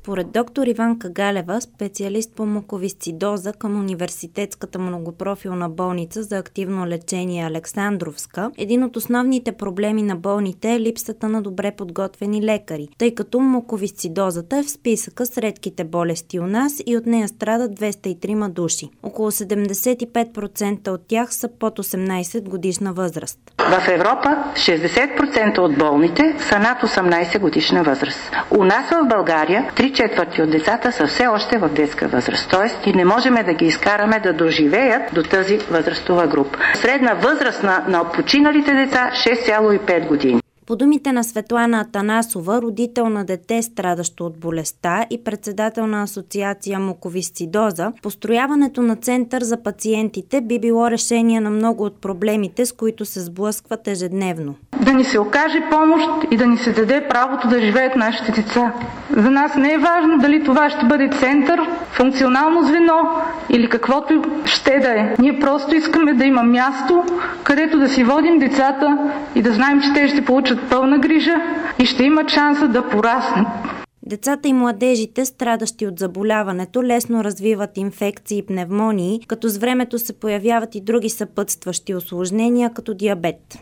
Според доктор Иванка Галева, специалист по муковисцидоза към Университетската многопрофилна болница за активно лечение Александровска, един от основните проблеми на болните е липсата на добре подготвени лекари, тъй като муковисцидозата е в списъка с редките болести у нас и от нея страдат 203 души. Около 75% от тях са под 18 годишна възраст. В Европа 60% от болните са над 18 годишна възраст. У нас в България 3/4 от децата са все още в детска възраст. Тоест и не можем да ги изкараме да доживеят до тази възрастова група. Средна възраст на починалите деца 6,5 години. По думите на Светлана Атанасова, родител на дете, страдащо от болестта и председател на Асоциация муковисцидоза, построяването на център за пациентите би било решение на много от проблемите, с които се сблъскват ежедневно. Да ни се окаже помощ и да ни се даде правото да живеят нашите деца. За нас не е важно дали това ще бъде център, функционално звено или каквото ще да е. Ние просто искаме да има място, където да си водим децата и да знаем, че те ще получат пълна грижа и ще имат шанса да пораснат. Децата и младежите, страдащи от заболяването, лесно развиват инфекции и пневмонии, като с времето се появяват и други съпътстващи усложнения, като диабет.